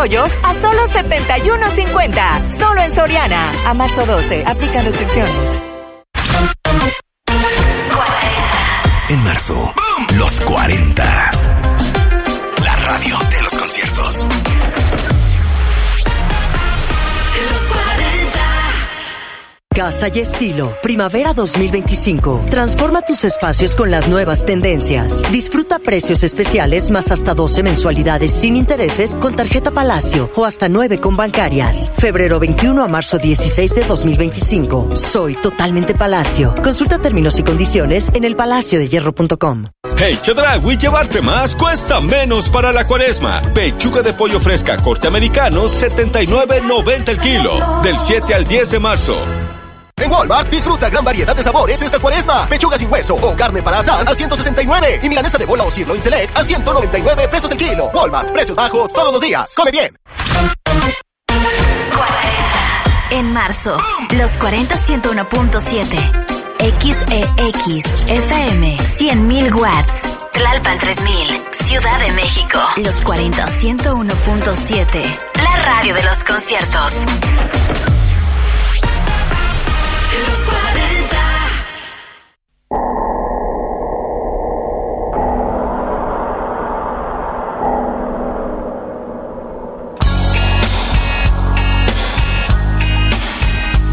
pollo a solo $71.50. Solo en Soriana. A marzo 12. Aplican restricciones. En marzo, los 40. La radio de los conciertos. Casa y Estilo, Primavera 2025. Transforma tus espacios con las nuevas tendencias. Disfruta precios especiales más hasta 12 mensualidades sin intereses con tarjeta Palacio o hasta 9 con bancarias. Febrero 21 a marzo 16 de 2025. Soy totalmente Palacio. Consulta términos y condiciones en elpalaciodehierro.com. Hey, Chedraui, llevarte más cuesta menos para la Cuaresma. Pechuga de pollo fresca corte americano, $79.90 el kilo. Del 7 al 10 de marzo. En Walmart, disfruta gran variedad de sabores esta Cuaresma. Pechuga sin hueso o carne para asar a $169. Y milanesa de bola o sirloin select a $199 el kilo. Walmart, precios bajos todos los días. ¡Come bien! En marzo, los 40 101.7. XEX FM 100.000 watts. Tlalpan 3000, Ciudad de México. Los 40 101.7. La radio de los conciertos.